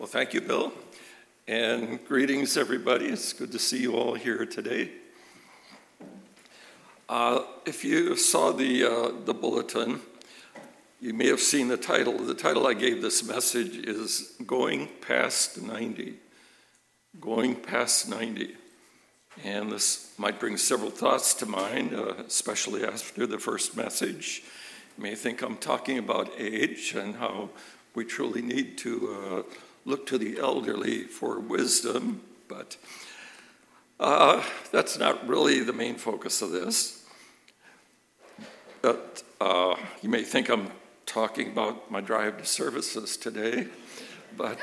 Well, thank you, Bill, and greetings, everybody. It's good to see you all here today. If you saw the bulletin, you may have seen the title. The title I gave this message is Going Past 90. Going Past 90. And this might bring several thoughts to mind, especially after the first message. You may think I'm talking about age and how we truly need to look to the elderly for wisdom, but that's not really the main focus of this. But you may think I'm talking about my drive to services today, but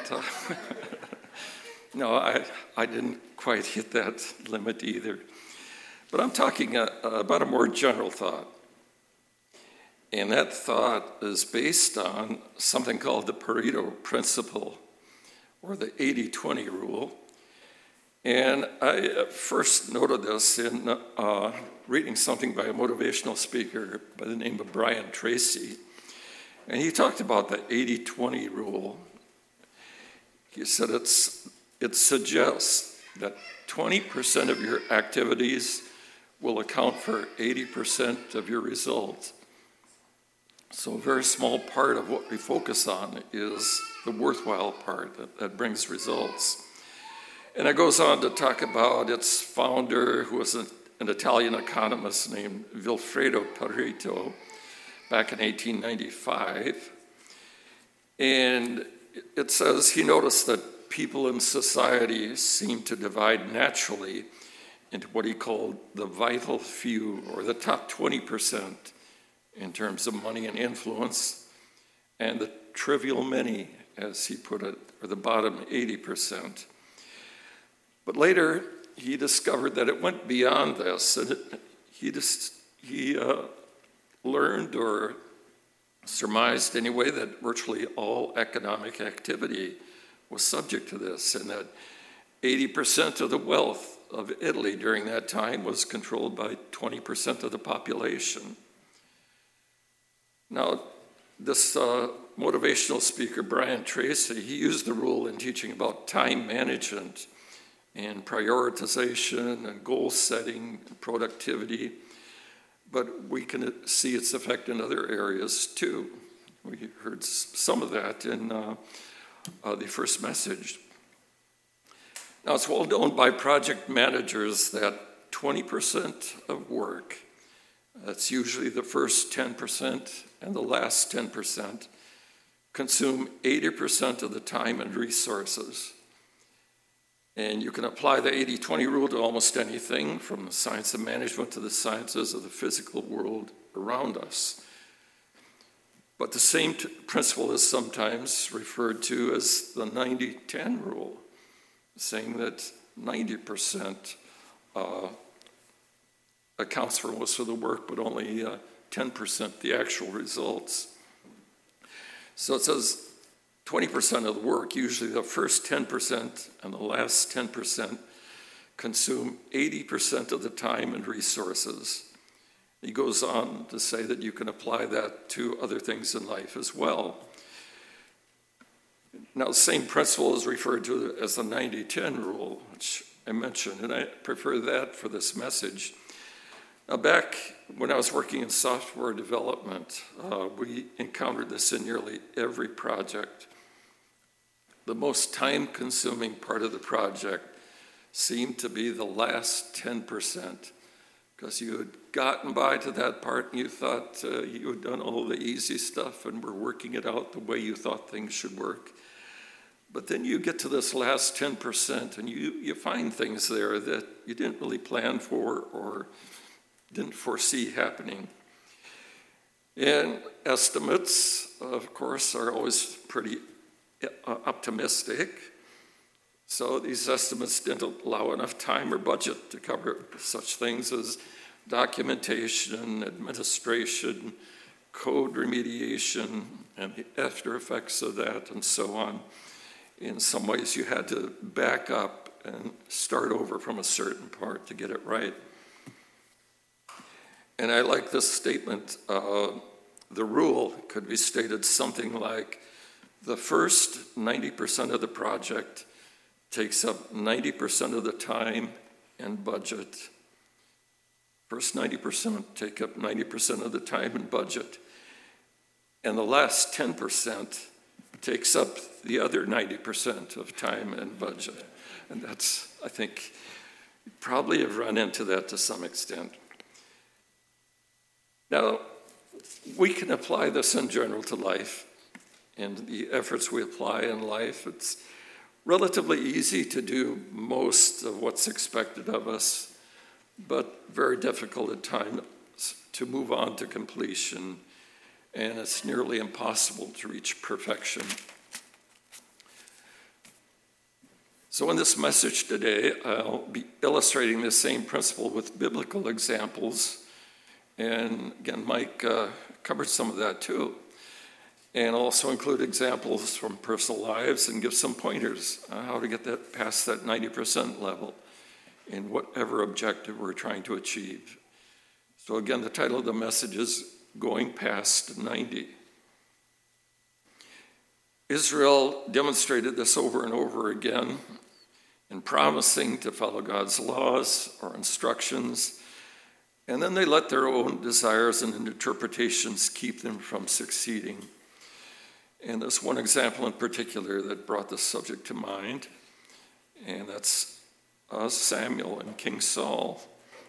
no, I didn't quite hit that limit either. But I'm talking about a more general thought. And that thought is based on something called the Pareto Principle, or the 80-20 rule. And I first noted this in reading something by a motivational speaker by the name of Brian Tracy. And he talked about the 80-20 rule. He said it suggests that 20% of your activities will account for 80% of your results. So a very small part of what we focus on is the worthwhile part that brings results. And it goes on to talk about its founder, who was an Italian economist named Vilfredo Pareto, back in 1895. And it says he noticed that people in society seem to divide naturally into what he called the vital few, or the top 20%, in terms of money and influence, and the trivial many, as he put it, or the bottom 80%. But later, he discovered that it went beyond this, and he learned, or surmised anyway, that virtually all economic activity was subject to this, and that 80% of the wealth of Italy during that time was controlled by 20% of the population. Now, this motivational speaker, Brian Tracy, he used the rule in teaching about time management and prioritization and goal setting and productivity, but we can see its effect in other areas too. We heard some of that in the first message. Now, it's well known by project managers that 20% of work, that's usually the first 10% and the last 10%, consume 80% of the time and resources. And you can apply the 80-20 rule to almost anything, from the science of management to the sciences of the physical world around us. But the same principle is sometimes referred to as the 90-10 rule, saying that 90% accounts for most of the work, but only 10% the actual results. So it says 20% of the work, usually the first 10% and the last 10%, consume 80% of the time and resources. He goes on to say that you can apply that to other things in life as well. Now, the same principle is referred to as the 90-10 rule, which I mentioned, and I prefer that for this message. Now, back when I was working in software development, we encountered this in nearly every project. The most time-consuming part of the project seemed to be the last 10%, because you had gotten by to that part and you thought you had done all the easy stuff and were working it out the way you thought things should work. But then you get to this last 10% and you find things there that you didn't really plan for or didn't foresee happening. And estimates, of course, are always pretty optimistic. So these estimates didn't allow enough time or budget to cover such things as documentation, administration, code remediation, and the after effects of that, and so on. In some ways, you had to back up and start over from a certain part to get it right. And I like this statement. The rule could be stated something like, The first 90% of the project takes up 90% of the time and budget. First 90% take up 90% of the time and budget. And the last 10% takes up the other 90% of time and budget. And that's, I think, you probably have run into that to some extent. Now, we can apply this in general to life and the efforts we apply in life. It's relatively easy to do most of what's expected of us, but very difficult at times to move on to completion, and it's nearly impossible to reach perfection. So in this message today, I'll be illustrating the same principle with biblical examples. And again, Mike covered some of that too. And also include examples from personal lives and give some pointers on how to get that past that 90% level in whatever objective we're trying to achieve. So again, the title of the message is Going Past 90. Israel demonstrated this over and over again in promising to follow God's laws or instructions, and then they let their own desires and interpretations keep them from succeeding. And there's one example in particular that brought this subject to mind, and that's Samuel and King Saul.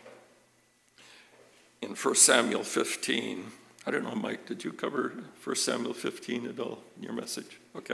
In 1 Samuel 15, I don't know, Mike, did you cover 1 Samuel 15 at all in your message? Okay.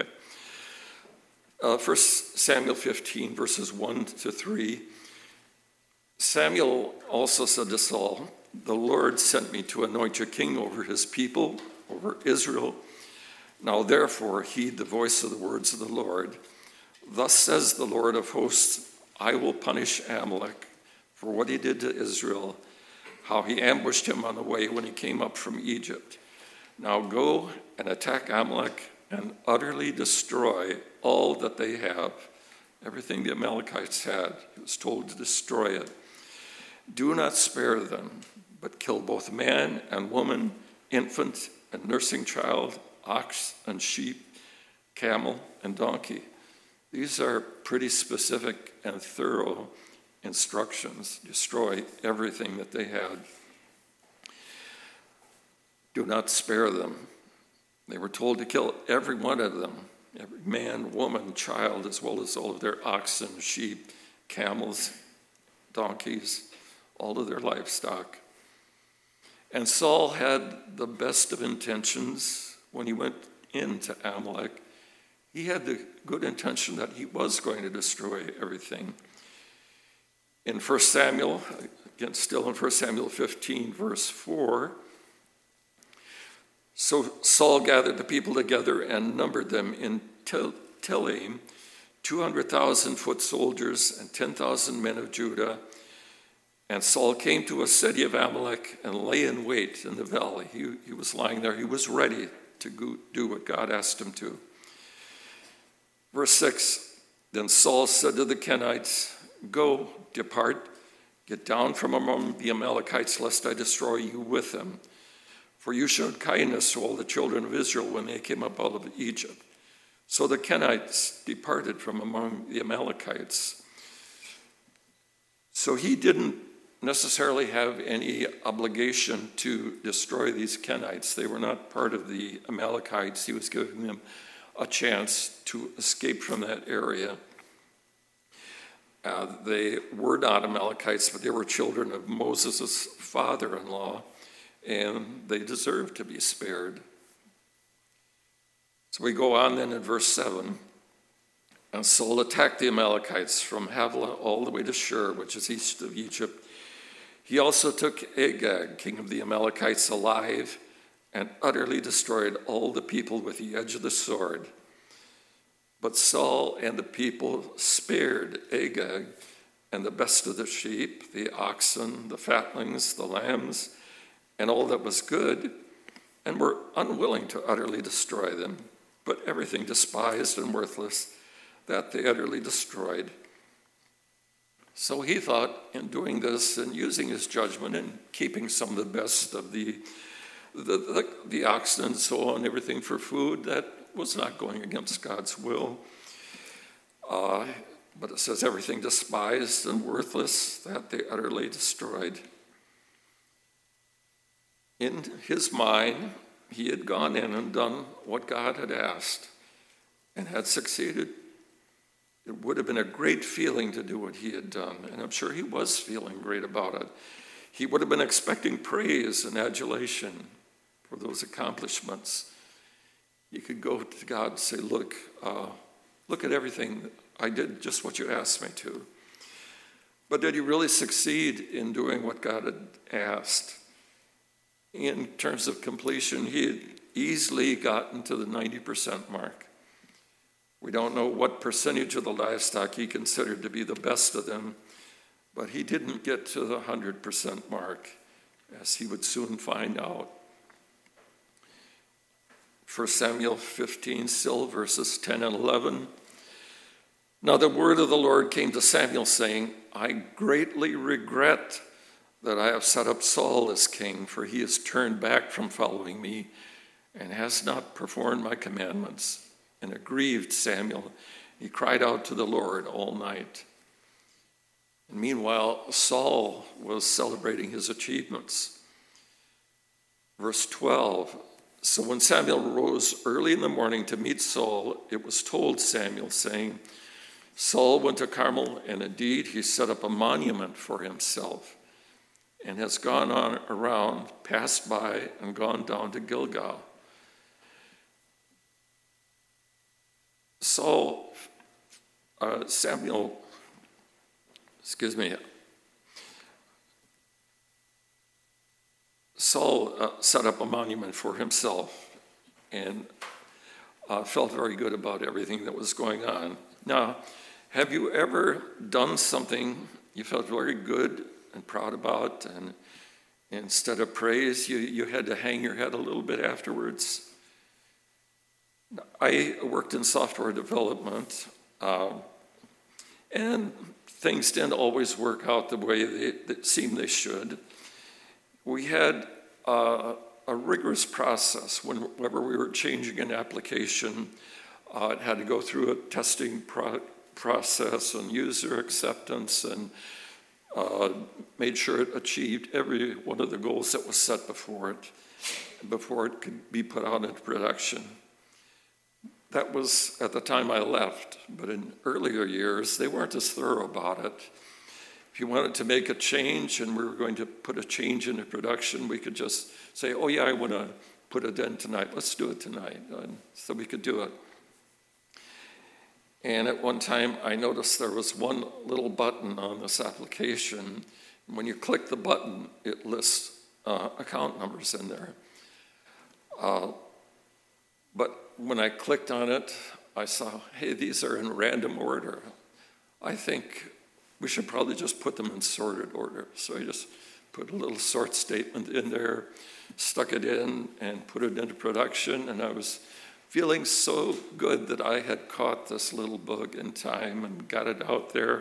1 Samuel 15, verses 1 to 3. Samuel also said to Saul, "The Lord sent me to anoint you king over his people, over Israel. Now therefore heed the voice of the words of the Lord. Thus says the Lord of hosts, I will punish Amalek for what he did to Israel, how he ambushed him on the way when he came up from Egypt. Now go and attack Amalek and utterly destroy all that they have." Everything the Amalekites had, he was told to destroy it. "Do not spare them, but kill both man and woman, infant and nursing child, ox and sheep, camel and donkey." These are pretty specific and thorough instructions. Destroy everything that they had. Do not spare them. They were told to kill every one of them, every man, woman, child, as well as all of their oxen, sheep, camels, donkeys, all of their livestock. And Saul had the best of intentions when he went into Amalek. He had the good intention that he was going to destroy everything. In 1 Samuel, again still in 1 Samuel 15, verse 4, so Saul gathered the people together and numbered them in Telaim, 200,000 foot soldiers and 10,000 men of Judah. And Saul came to a city of Amalek and lay in wait in the valley. He was lying there. He was ready to go do what God asked him to. Verse 6, then Saul said to the Kenites, "Go, depart, get down from among the Amalekites, lest I destroy you with them. For you showed kindness to all the children of Israel when they came up out of Egypt." So the Kenites departed from among the Amalekites. So he didn't necessarily have any obligation to destroy these Kenites. They were not part of the Amalekites. He was giving them a chance to escape from that area. They were not Amalekites, but they were children of Moses' father-in-law, and they deserved to be spared. So we go on then in verse 7. And Saul attacked the Amalekites from Havilah all the way to Shur, which is east of Egypt. He also took Agag, king of the Amalekites, alive, and utterly destroyed all the people with the edge of the sword. But Saul and the people spared Agag and the best of the sheep, the oxen, the fatlings, the lambs, and all that was good, and were unwilling to utterly destroy them, but everything despised and worthless, that they utterly destroyed. So he thought in doing this and using his judgment and keeping some of the best of the oxen and so on, everything for food, that was not going against God's will. But it says everything despised and worthless, that they utterly destroyed. In his mind, he had gone in and done what God had asked and had succeeded. It would have been a great feeling to do what he had done, and I'm sure he was feeling great about it. He would have been expecting praise and adulation for those accomplishments. He could go to God and say, look at everything. I did just what you asked me to. But did he really succeed in doing what God had asked? In terms of completion, he had easily gotten to the 90% mark. We don't know what percentage of the livestock he considered to be the best of them, but he didn't get to the 100% mark, as he would soon find out. 1 Samuel 15, still verses 10 and 11. Now the word of the Lord came to Samuel, saying, I greatly regret that I have set up Saul as king, for he has turned back from following me and has not performed my commandments. And it grieved Samuel. He cried out to the Lord all night. And meanwhile, Saul was celebrating his achievements. Verse 12, so when Samuel rose early in the morning to meet Saul, it was told Samuel, saying, Saul went to Carmel, and indeed he set up a monument for himself, and has gone on around, passed by, and gone down to Gilgal. Saul set up a monument for himself and felt very good about everything that was going on. Now, have you ever done something you felt very good and proud about, and instead of praise, you had to hang your head a little bit afterwards? I worked in software development, and things didn't always work out the way it seemed they should. We had a rigorous process whenever we were changing an application. It had to go through a testing process and user acceptance, and made sure it achieved every one of the goals that was set before it could be put out into production. That was at the time I left, but in earlier years, they weren't as thorough about it. If you wanted to make a change and we were going to put a change into production, we could just say, oh yeah, I want to put it in tonight. Let's do it tonight. And so we could do it. And at one time, I noticed there was one little button on this application. When you click the button, it lists account numbers in there. But when I clicked on it, I saw, hey, these are in random order. I think we should probably just put them in sorted order. So I just put a little sort statement in there, stuck it in, and put it into production. And I was feeling so good that I had caught this little bug in time and got it out there.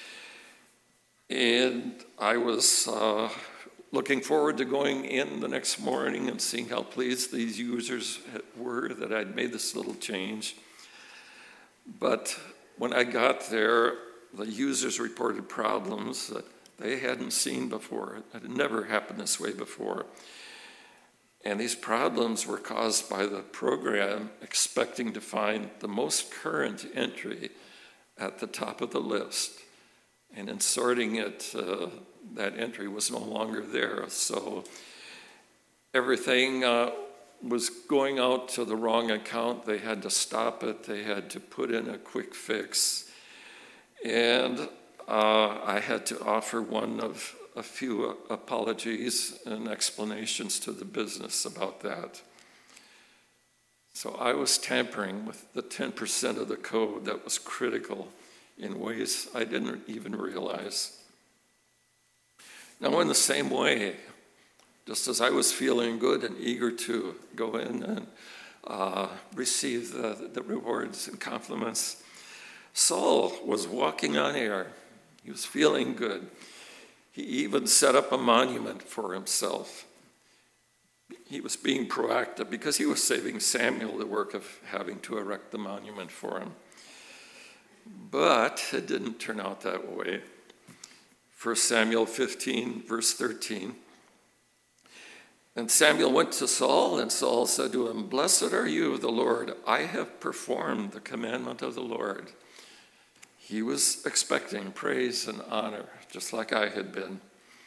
And I was looking forward to going in the next morning and seeing how pleased these users were that I'd made this little change. But when I got there, the users reported problems that they hadn't seen before. It had never happened this way before. And these problems were caused by the program expecting to find the most current entry at the top of the list. And in sorting it, that entry was no longer there. So everything was going out to the wrong account. They had to stop it. They had to put in a quick fix. And I had to offer one of a few apologies and explanations to the business about that. So I was tampering with the 10% of the code that was critical in ways I didn't even realize. Now, in the same way, just as I was feeling good and eager to go in and receive the rewards and compliments, Saul was walking on air. He was feeling good. He even set up a monument for himself. He was being proactive because he was saving Samuel the work of having to erect the monument for him. But it didn't turn out that way. 1 Samuel 15, verse 13. And Samuel went to Saul, and Saul said to him, "Blessed are you of the Lord. I have performed the commandment of the Lord." He was expecting praise and honor, just like I had been.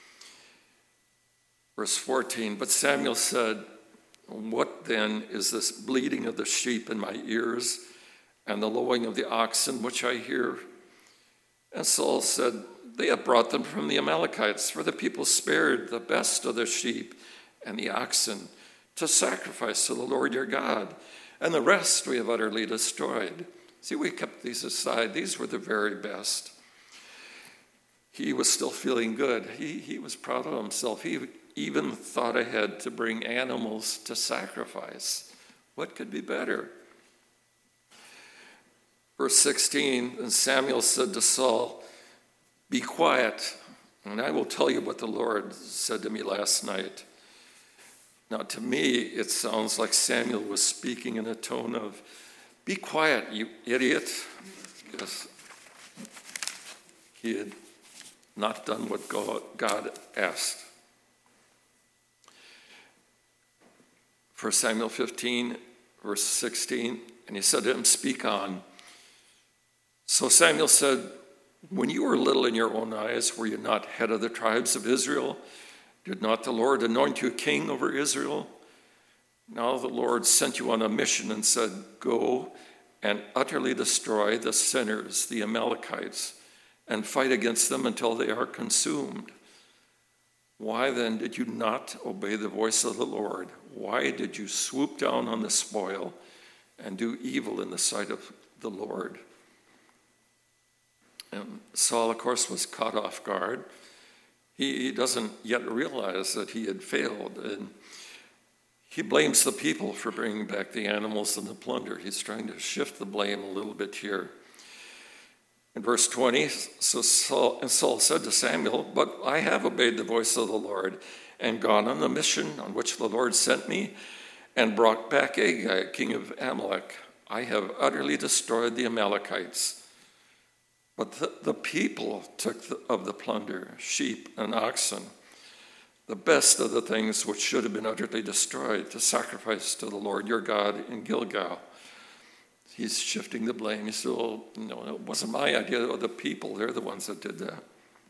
Verse 14, but Samuel said, "What then is this bleating of the sheep in my ears and the lowing of the oxen which I hear?" And Saul said, "They have brought them from the Amalekites, for the people spared the best of the sheep and the oxen to sacrifice to the Lord your God, and the rest we have utterly destroyed." See, we kept these aside. These were the very best. He was still feeling good. He was proud of himself. He even thought ahead to bring animals to sacrifice. What could be better? Verse 16, and Samuel said to Saul, "Be quiet, and I will tell you what the Lord said to me last night." Now, to me, it sounds like Samuel was speaking in a tone of, "Be quiet, you idiot," because he had not done what God asked. 1 Samuel 15, verse 16, and he said to him, "Speak on." So Samuel said, "When you were little in your own eyes, were you not head of the tribes of Israel? Did not the Lord anoint you king over Israel? Now the Lord sent you on a mission and said, 'Go and utterly destroy the sinners, the Amalekites, and fight against them until they are consumed.' Why then did you not obey the voice of the Lord? Why did you swoop down on the spoil and do evil in the sight of the Lord?" And Saul, of course, was caught off guard. He doesn't yet realize that he had failed, and he blames the people for bringing back the animals and the plunder. He's trying to shift the blame a little bit here. In verse 20, Saul said to Samuel, "But I have obeyed the voice of the Lord and gone on the mission on which the Lord sent me and brought back Agag, king of Amalek. I have utterly destroyed the Amalekites. But the people took of the plunder, sheep and oxen, the best of the things which should have been utterly destroyed, to sacrifice to the Lord your God in Gilgal." He's shifting the blame. He said, "Well, no, it wasn't my idea. The people, they're the ones that did that."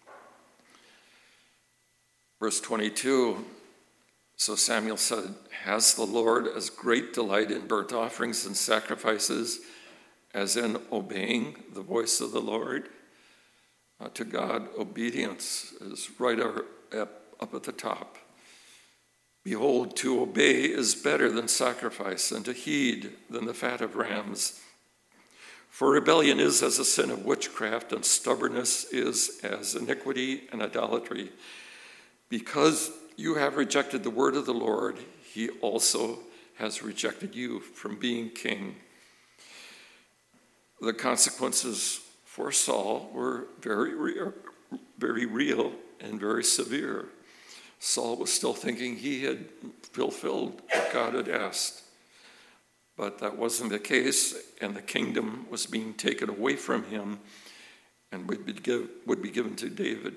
Verse 22, so Samuel said, "Has the Lord as great delight in burnt offerings and sacrifices as in obeying the voice of the Lord?" To God, obedience is right up at the top. "Behold, to obey is better than sacrifice, and to heed than the fat of rams. For rebellion is as a sin of witchcraft, and stubbornness is as iniquity and idolatry. Because you have rejected the word of the Lord, he also has rejected you from being king." The consequences for Saul were very real and very severe. Saul was still thinking he had fulfilled what God had asked. But that wasn't the case, and the kingdom was being taken away from him and would be given to David.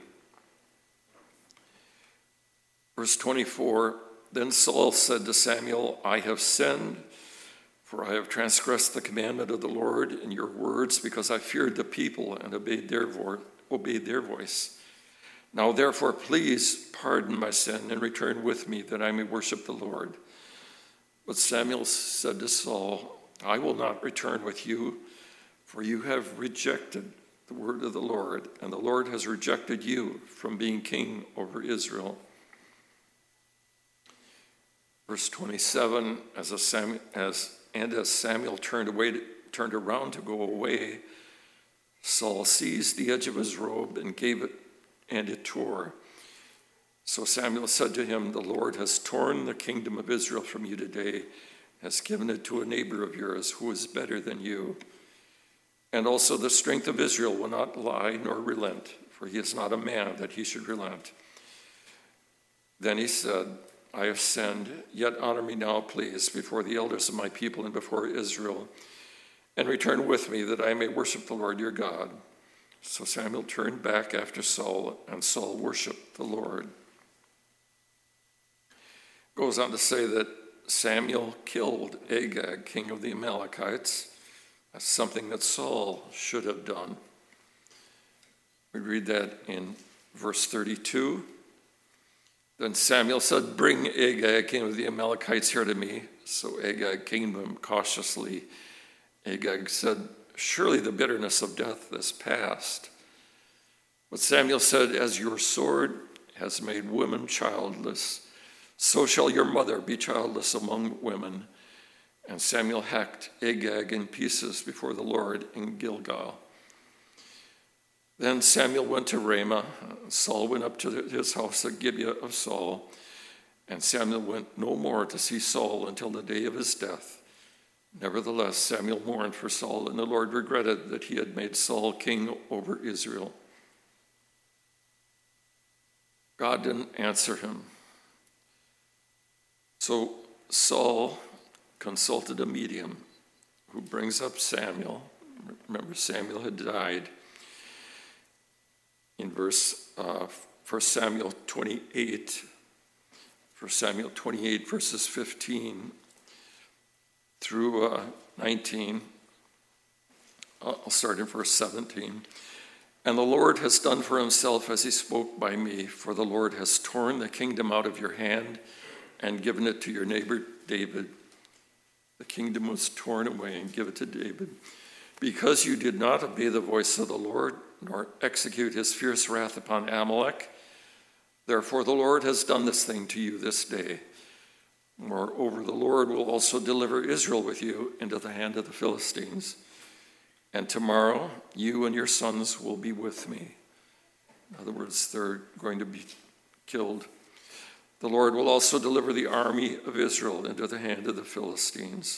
Verse 24, then Saul said to Samuel, "I have sinned, for I have transgressed the commandment of the Lord in your words, because I feared the people and obeyed their voice. Now therefore, please pardon my sin and return with me, that I may worship the Lord." But Samuel said to Saul, "I will not return with you, for you have rejected the word of the Lord, and the Lord has rejected you from being king over Israel." Verse 27, as Samuel turned around to go away, Saul seized the edge of his robe and it tore. So Samuel said to him, "The Lord has torn the kingdom of Israel from you today, has given it to a neighbor of yours who is better than you. And also the strength of Israel will not lie nor relent, for he is not a man that he should relent." Then he said, I have sinned. Yet honor me now, please, before the elders of my people and before Israel, and return with me that I may worship the Lord your God." So Samuel turned back after Saul, and Saul worshiped the Lord. Goes on to say that Samuel killed Agag, king of the Amalekites. That's something that Saul should have done. We read that in verse 32. Then Samuel said, "Bring Agag, king of the Amalekites, here to me." So Agag came to him cautiously. Agag said, "Surely the bitterness of death is past." But Samuel said, "As your sword has made women childless, so shall your mother be childless among women." And Samuel hacked Agag in pieces before the Lord in Gilgal. Then Samuel went to Ramah. Saul went up to his house at Gibeah of Saul. And Samuel went no more to see Saul until the day of his death. Nevertheless, Samuel mourned for Saul, and the Lord regretted that he had made Saul king over Israel. God didn't answer him. So Saul consulted a medium who brings up Samuel. Remember, Samuel had died. In verse 1 Samuel 28, verses 15 through 19. I'll start in verse 17. "And the Lord has done for himself as he spoke by me, for the Lord has torn the kingdom out of your hand and given it to your neighbor David." The kingdom was torn away and given to David. "Because you did not obey the voice of the Lord, nor execute his fierce wrath upon Amalek. Therefore the Lord has done this thing to you this day. Moreover, the Lord will also deliver Israel with you into the hand of the Philistines. And tomorrow you and your sons will be with me." In other words, they're going to be killed. "The Lord will also deliver the army of Israel into the hand of the Philistines."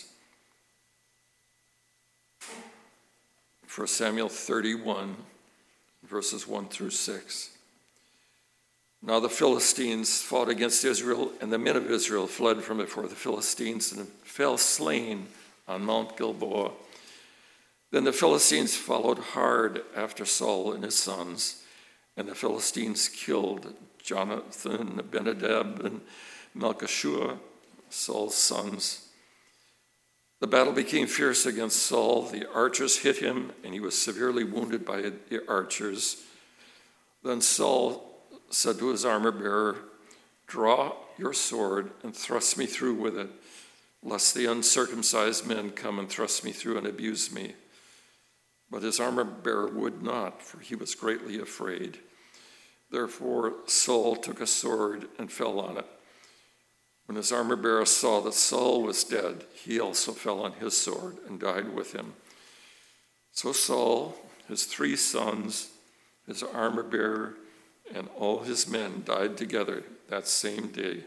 1 Samuel 31, verses 1 through 6. "Now the Philistines fought against Israel, and the men of Israel fled from before the Philistines and fell slain on Mount Gilboa. Then the Philistines followed hard after Saul and his sons, and the Philistines killed Jonathan, Abinadab, and Malchishua, Saul's sons. The battle became fierce against Saul. The archers hit him, and he was severely wounded by the archers. Then Saul said to his armor-bearer, "Draw your sword and thrust me through with it, lest the uncircumcised men come and thrust me through and abuse me." But his armor-bearer would not, for he was greatly afraid. Therefore Saul took a sword and fell on it. When his armor-bearer saw that Saul was dead, he also fell on his sword and died with him. So Saul, his 3 sons, his armor-bearer, and all his men died together that same day.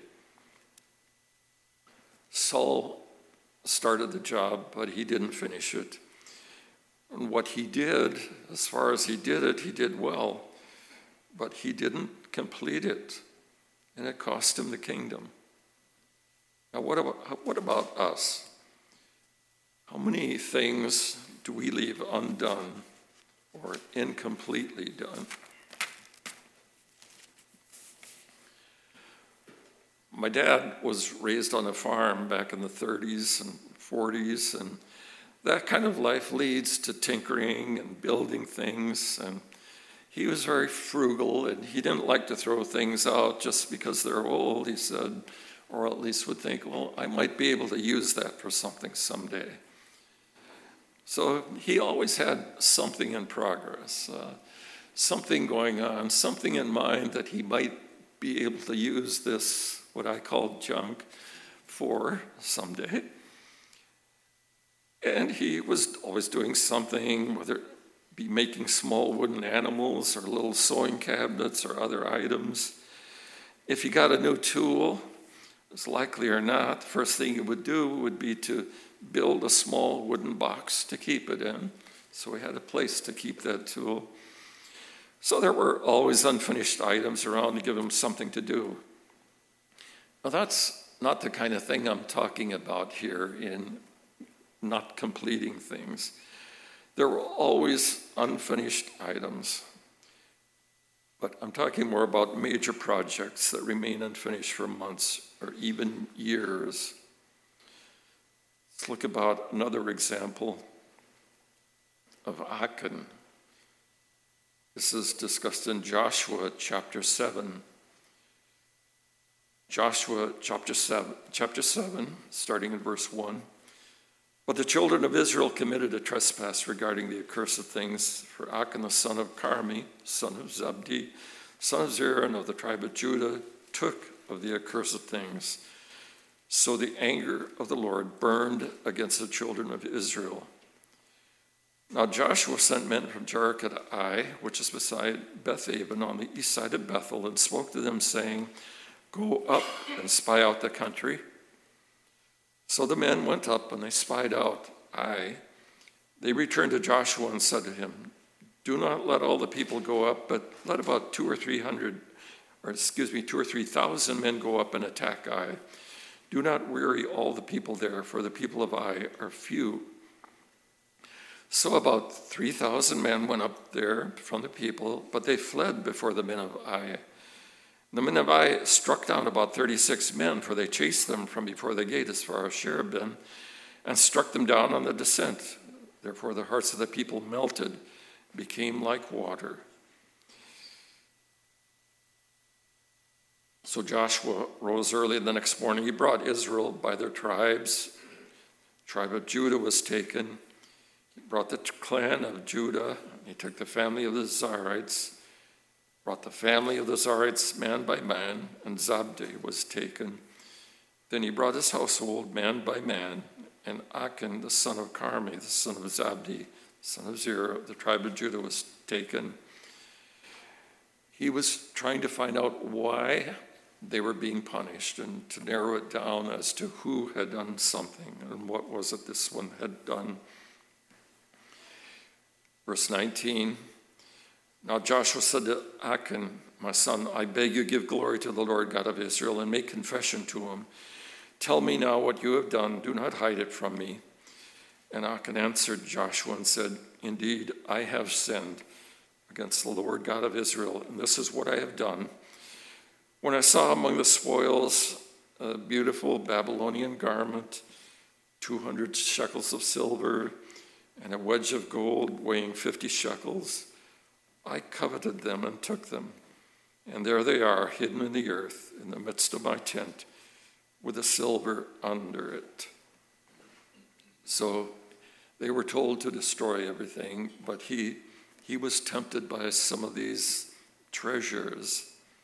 Saul started the job, but he didn't finish it. And what he did, as far as he did it, he did well. But he didn't complete it, and it cost him the kingdom. Now, what about us? How many things do we leave undone or incompletely done? My dad was raised on a farm back in the 30s and 40s, and that kind of life leads to tinkering and building things, and he was very frugal, and he didn't like to throw things out just because they're old, he said, or at least would think, well, I might be able to use that for something someday. So he always had something in progress, something going on, something in mind that he might be able to use this, what I call junk, for someday. And he was always doing something, whether it be making small wooden animals or little sewing cabinets or other items. If he got a new tool, as likely or not, the first thing he would do would be to build a small wooden box to keep it in. So he had a place to keep that tool. So there were always unfinished items around to give him something to do. Now, that's not the kind of thing I'm talking about here in not completing things. There were always unfinished items, but I'm talking more about major projects that remain unfinished for months or even years. Let's look about another example of Achan. This is discussed in Joshua chapter 7. Joshua chapter 7, starting in verse 1. But the children of Israel committed a trespass regarding the accursed things, for Achan the son of Carmi, son of Zabdi, son of Zerah, and of the tribe of Judah, took of the accursed things. So the anger of the Lord burned against the children of Israel. Now Joshua sent men from Jericho-Ai, which is beside Bethaven on the east side of Bethel, and spoke to them, saying, "Go up and spy out the country." So the men went up and they spied out Ai. They returned to Joshua and said to him, "Do not let all the people go up, but let about 2,000 men go up and attack Ai. Do not weary all the people there, for the people of Ai are few." So about 3,000 men went up there from the people, but they fled before the men of Ai. The men of Ai struck down about 36 men, for they chased them from before the gate as far as Sherebin, and struck them down on the descent. Therefore the hearts of the people melted, became like water. So Joshua rose early the next morning. He brought Israel by their tribes. The tribe of Judah was taken. He brought the clan of Judah. He took the family of the Zarites, brought the family of the Zarites man by man, and Zabdi was taken. Then he brought his household man by man, and Achan, the son of Carmi, the son of Zabdi, son of Zerah, the tribe of Judah, was taken. He was trying to find out why they were being punished and to narrow it down as to who had done something and what was it this one had done. Verse 19, now Joshua said to Achan, "My son, I beg you, give glory to the Lord God of Israel and make confession to him. Tell me now what you have done. Do not hide it from me." And Achan answered Joshua and said, "Indeed, I have sinned against the Lord God of Israel, and this is what I have done. When I saw among the spoils a beautiful Babylonian garment, 200 shekels of silver, and a wedge of gold weighing 50 shekels, I coveted them and took them. And there they are, hidden in the earth, in the midst of my tent, with the silver under it." So they were told to destroy everything, but he was tempted by some of these treasures.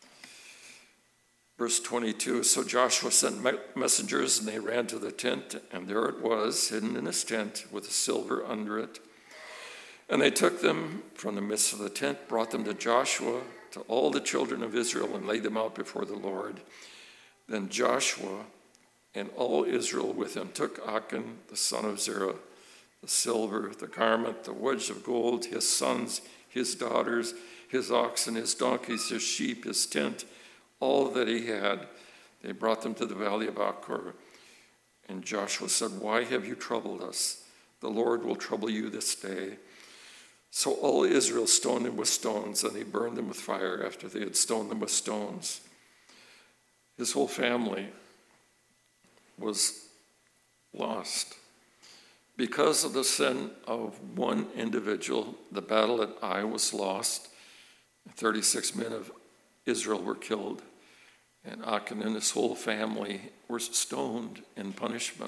Verse 22, so Joshua sent messengers, and they ran to the tent, and there it was, hidden in his tent, with the silver under it. And they took them from the midst of the tent, brought them to Joshua, to all the children of Israel, and laid them out before the Lord. Then Joshua and all Israel with him took Achan, the son of Zerah, the silver, the garment, the wedge of gold, his sons, his daughters, his oxen, his donkeys, his sheep, his tent, all that he had. They brought them to the valley of Achor. And Joshua said, "Why have you troubled us? The Lord will trouble you this day." So all Israel stoned them with stones, and they burned them with fire after they had stoned them with stones. His whole family was lost. Because of the sin of one individual, the battle at Ai was lost. 36 men of Israel were killed, and Achan and his whole family were stoned in punishment.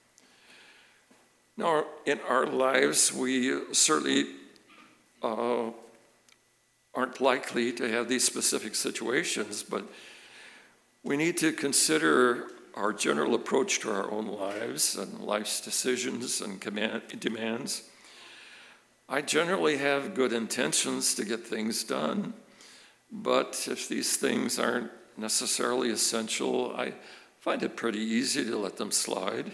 Now, in our lives, we certainly aren't likely to have these specific situations, but we need to consider our general approach to our own lives and life's decisions and demands. I generally have good intentions to get things done, but if these things aren't necessarily essential, I find it pretty easy to let them slide.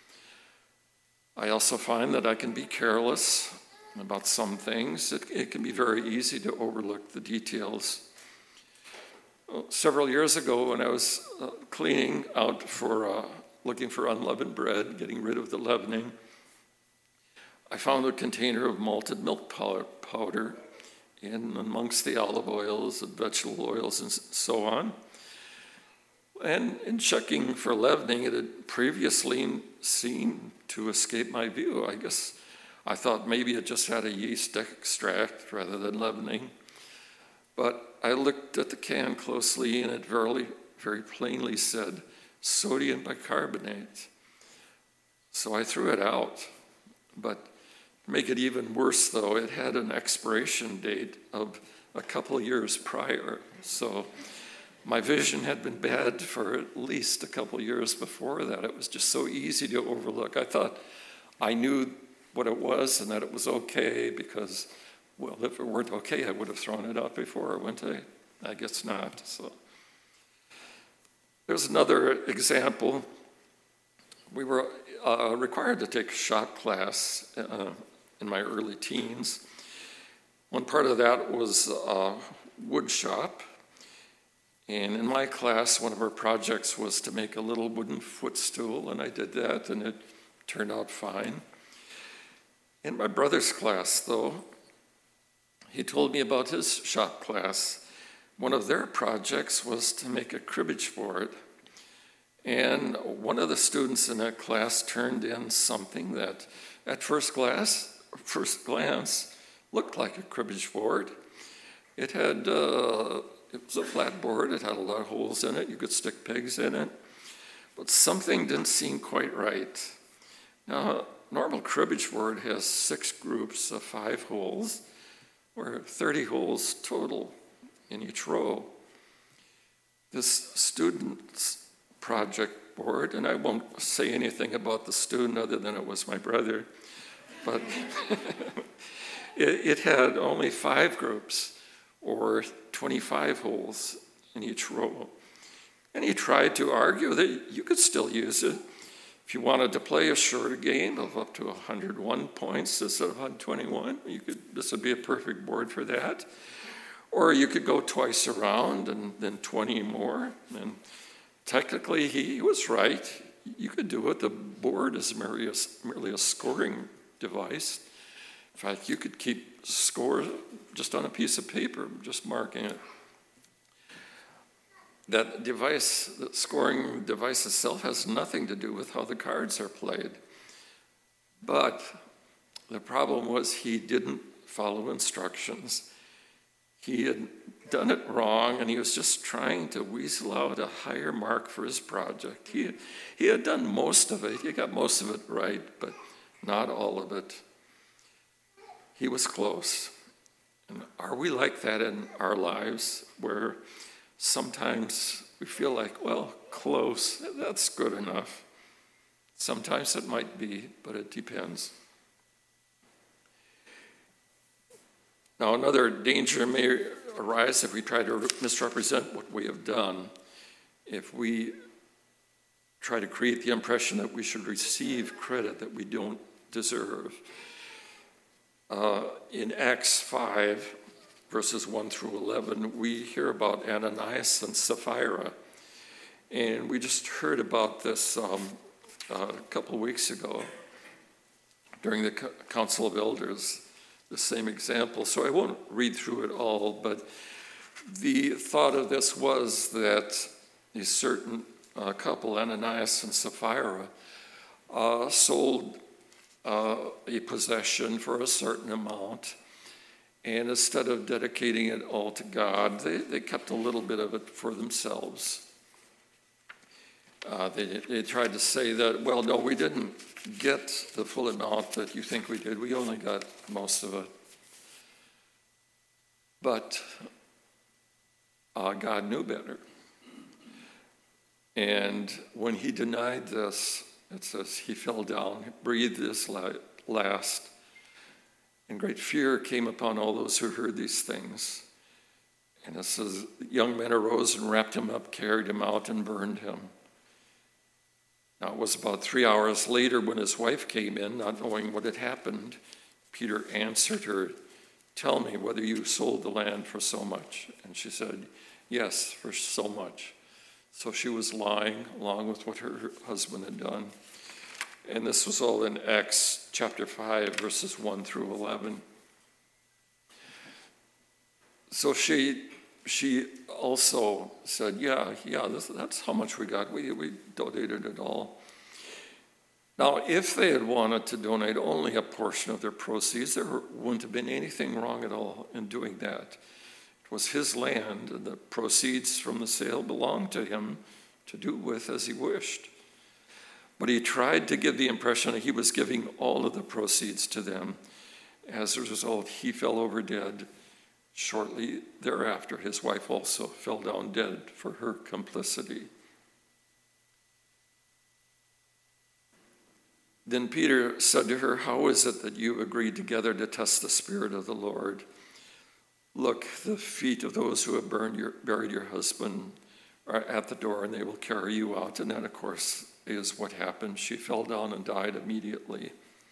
I also find that I can be careless about some things. It can be very easy to overlook the details. several years ago when I was cleaning out for looking for unleavened bread, getting rid of the leavening, I found a container of malted milk powder in amongst the olive oils and vegetable oils and so on. And in checking for leavening, it had previously seemed to escape my view. I guess I thought maybe it just had a yeast extract rather than leavening. But I looked at the can closely, and it very plainly said sodium bicarbonate. So I threw it out. But to make it even worse, though, it had an expiration date of a couple of years prior. So my vision had been bad for at least a couple of years before that. It was just so easy to overlook. I thought I knew what it was and that it was okay because, well, if it weren't okay, I would have thrown it out before, wouldn't I? I guess not. So there's another example. We were required to take a shop class in my early teens. One part of that was wood shop. And in my class, one of our projects was to make a little wooden footstool, and I did that, and it turned out fine. In my brother's class, though, he told me about his shop class. One of their projects was to make a cribbage board. And one of the students in that class turned in something that at first glance looked like a cribbage board. It was a flat board. It had a lot of holes in it. You could stick pegs in it. But something didn't seem quite right. Now, normal cribbage board has 6 groups of 5 holes, or 30 holes total in each row. This student's project board, and I won't say anything about the student other than it was my brother, but it had only 5 groups, or 25 holes in each row. And he tried to argue that you could still use it. If you wanted to play a shorter game of up to 101 points instead of 121, this would be a perfect board for that. Or you could go twice around and then 20 more. And technically, he was right. You could do it. The board is merely a scoring device. In fact, you could keep score just on a piece of paper, just marking it. That device, the scoring device itself, has nothing to do with how the cards are played. But the problem was he didn't follow instructions. He had done it wrong, and he was just trying to weasel out a higher mark for his project. He had done most of it. He got most of it right, but not all of it. He was close. And are we like that in our lives, where sometimes we feel like, well, close, that's good enough? Sometimes it might be, but it depends. Now, another danger may arise if we try to misrepresent what we have done. If we try to create the impression that we should receive credit that we don't deserve. In Acts 5, verses 1 through 11, we hear about Ananias and Sapphira. And we just heard about this a couple weeks ago during the Council of Elders, the same example. So I won't read through it all, but the thought of this was that a certain couple, Ananias and Sapphira, sold a possession for a certain amount, and instead of dedicating it all to God, they kept a little bit of it for themselves. They tried to say that, well, no, we didn't get the full amount that you think we did. We only got most of it. But God knew better. And when he denied this, it says he fell down, breathed his last, and great fear came upon all those who heard these things. And it says, young men arose and wrapped him up, carried him out, and burned him. Now, it was about 3 hours later when his wife came in, not knowing what had happened. Peter answered her, tell me whether you sold the land for so much. And she said, Yes, for so much. So she was lying along with what her husband had done. And this was all in Acts chapter 5, verses 1 through 11. So she also said, that's how much we got. We donated it all. Now, if they had wanted to donate only a portion of their proceeds, there wouldn't have been anything wrong at all in doing that. It was his land, and the proceeds from the sale belonged to him to do with as he wished. But he tried to give the impression that he was giving all of the proceeds to them. As a result, he fell over dead. Shortly thereafter, his wife also fell down dead for her complicity. Then Peter said to her, "How is it that you agreed together to test the Spirit of the Lord? Look, the feet of those who have buried your husband are at the door, and they will carry you out." And that, of course, is what happened. She fell down and died immediately.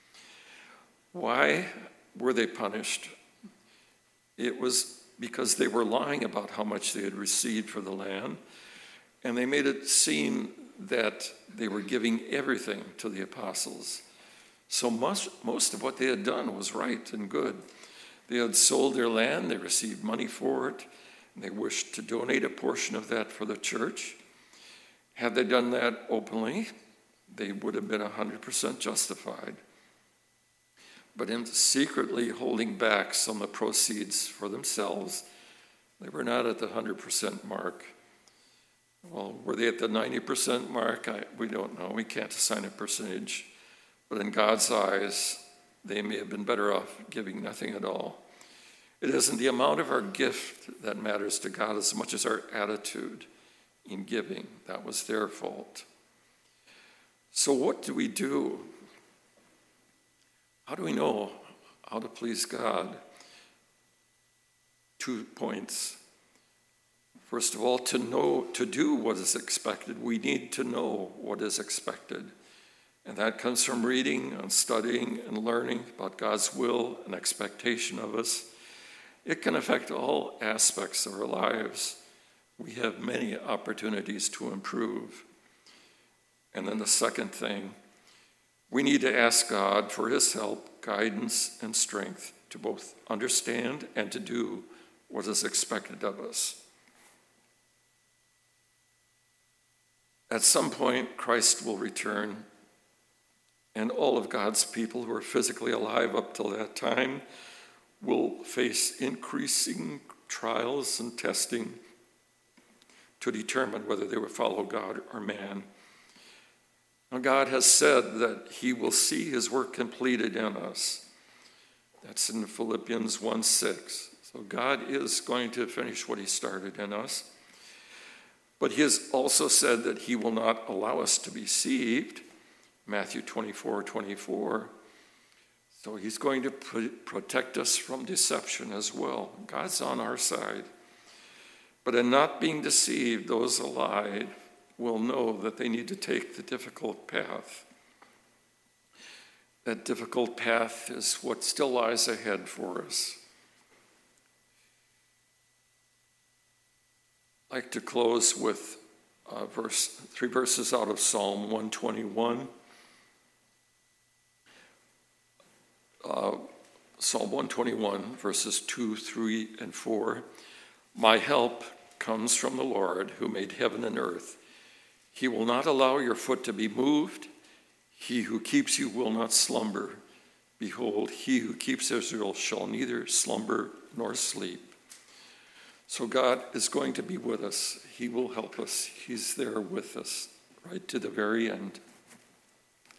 Why were they punished? It was because they were lying about how much they had received for the land, and they made it seem that they were giving everything to the apostles. So most of what they had done was right and good. They had sold their land, they received money for it, and they wished to donate a portion of that for the church. Had they done that openly, they would have been 100% justified. But in secretly holding back some of the proceeds for themselves, they were not at the 100% mark. Well, were they at the 90% mark? We don't know. We can't assign a percentage. But in God's eyes, they may have been better off giving nothing at all. It isn't the amount of our gift that matters to God as much as our attitude in giving. That was their fault. So what do we do? How do we know how to please God? 2 points. First of all, to do what is expected, we need to know what is expected. And that comes from reading and studying and learning about God's will and expectation of us. It can affect all aspects of our lives. We have many opportunities to improve. And then the second thing, we need to ask God for his help, guidance, and strength to both understand and to do what is expected of us. At some point, Christ will return, and all of God's people who are physically alive up till that time will face increasing trials and testing to determine whether they will follow God or man. Now, God has said that he will see his work completed in us. That's in Philippians 1:6. So God is going to finish what he started in us. But he has also said that he will not allow us to be deceived, Matthew 24:24. So he's going to protect us from deception as well. God's on our side. But in not being deceived, those who lied will know that they need to take the difficult path. That difficult path is what still lies ahead for us. I'd like to close with 3 verses out of Psalm 121. Psalm 121, verses 2, 3, and 4. My help comes from the Lord who made heaven and earth. He will not allow your foot to be moved. He who keeps you will not slumber. Behold, he who keeps Israel shall neither slumber nor sleep. So God is going to be with us. He will help us. He's there with us right to the very end.